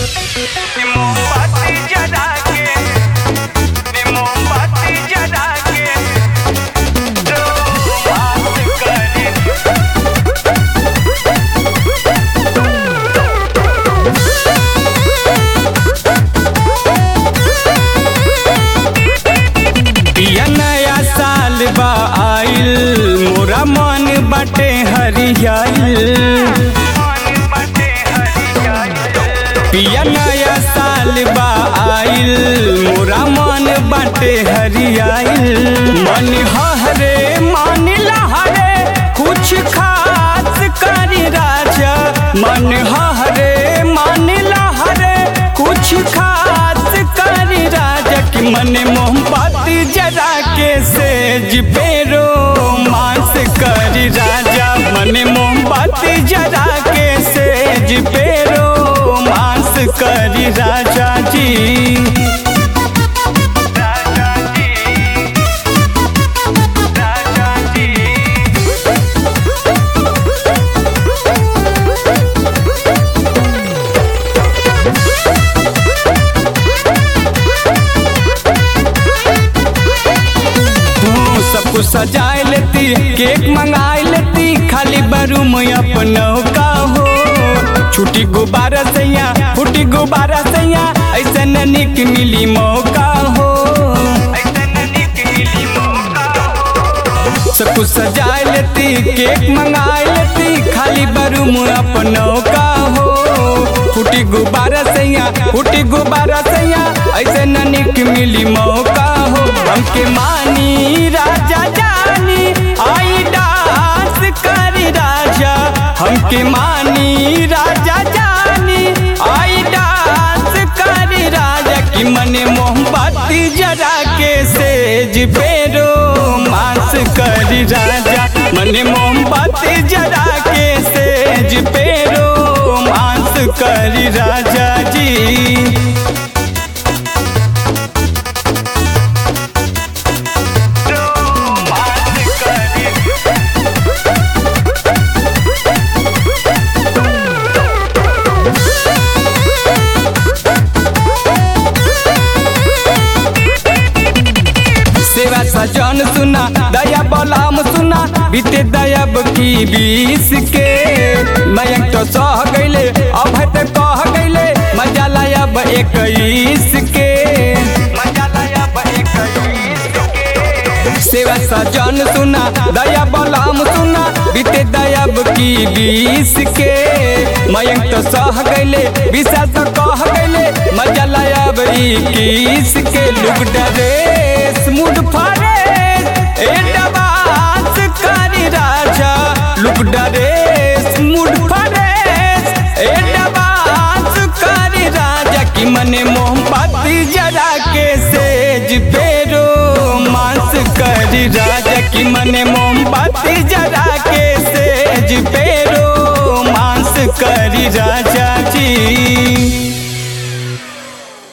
मोमबत्ती जला के मोमबत्ती जला के रोमांस करे। पिया नया साल बा आइल, मोरा मन बाटे हरियाइल। पिया नया साल बा आइल, मोरा मन बाटे हरियाइल। मन हरे मन लहरे कुछ खास करी राजा। मन हरे मन लहरे कुछ खास करी राजा। कि मन मोमबत्ती जला के सेज पे रोमांस करी राजा। मन मोमबत्ती जला के सेज पे रोमांस करी राजा जी। राजा जी, राजा जी। सब कुछ सजाए लेती, केक मंगाए लेती, खाली बरूम अपनों का हो। छुट्टी गुब्बारा सैया, फूटी गुब्बारा सैया, ऐसा निक मिली मौका हो। सब कुछ सजाए लेती, केक मंगाए लेती, खाली बरूम अपनों का हो। फूटी गुब्बारा सैया, फूटी गुब्बारा सैया, ऐसा निक मिली मौका हो। हमके मानी राजा जानी, आई डांस करी राजा। हमके मानी राजा जानी, आई डांस करी राजा। कि मने मोमबत्ती जला के सेज पे रोमांस करी राजा। मने मोमबत्ती जला के सेज पे रोमांस करी राजा जी। सेवा सजन सुना, दया बलाम सुना, बीते दयाब की 20 के। मयंक तो सह गईले, अब है तो कह गईले, मजा लायब 21 के। मजा लायब 21 के। सेवा सजन सुना, दया बलाम सुना, बीते दयाब की 20 के। मयंक तो सह गईले, विशाल तो कह गईले, मजा लायब 21 के। लुक डरेस मुड फरेस, ए डांस करी राजा। लुक डरेस मुड फरेस, ए डांस करी राजा। कि मने मोमबत्ती जला के सेज पे रोमांस करी राजा। कि मने मोमबत्ती जला के सेज पे रोमांस करी राजा।